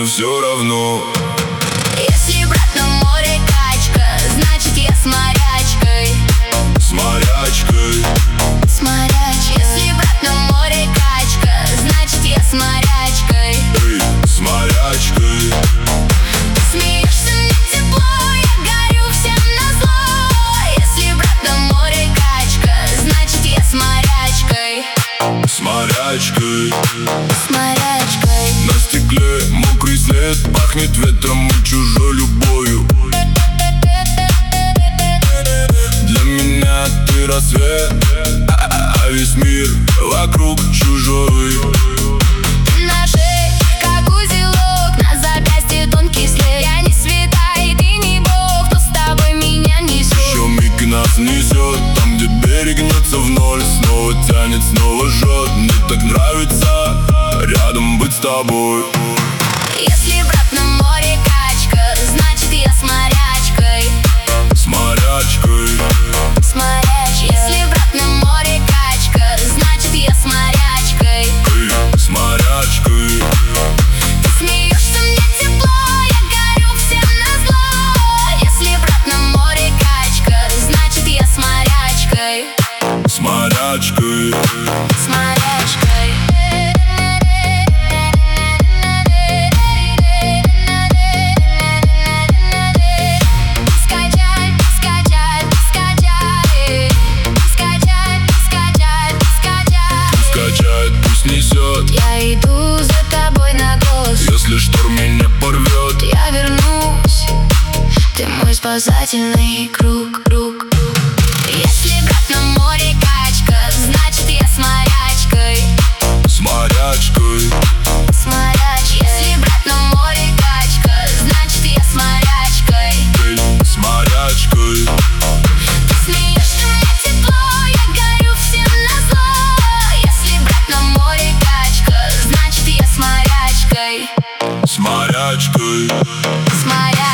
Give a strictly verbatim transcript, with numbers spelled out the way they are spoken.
все равно. Если брать на море качка, значит я с морячкой. С морячкой. С морячкой. Если брать на море качка, значит я с морячкой. Эй, с морячкой. Ты смеешься, мне тепло, я горю всем назло. Если брать на море качка, значит я с морячкой. С морячкой. С морячкой. На стекле мокрый след, пахнет ветром и чужой любовью. Для меня ты рассвет, а весь мир вокруг чужой. Ты на шее, как узелок, на запястье тонкий след. Я не света, и ты не бог, кто с тобой меня несет. Еще миг и нас несет, там, где берег гнется в ноль. Снова тянет, снова жжет. Мне так нравится рядом быть с тобой. Если брат на море качка, значит я с морячкой. С морячкой. С морячкой. Если брат на море качка, значит я с морячкой. Эй, с морячкой. Ты смеешься, мне тепло, я горю всем назло. Если брат на море качка, значит я с морячкой. С морячкой. С морячкой. Несет. Я иду за тобой на голос. Если шторм меня порвет, я вернусь. Ты мой спасательный круг, круг, круг. Если брат на море качка, значит я с морячкой. С морячкой. С морячкой. Если брат на море качка, значит я с морячкой. Эй, с морячкой. Ты смеешься, мне тепло, я горю всем назло. Если брат на море качка, значит я с морячкой. С морячкой. С морячкой.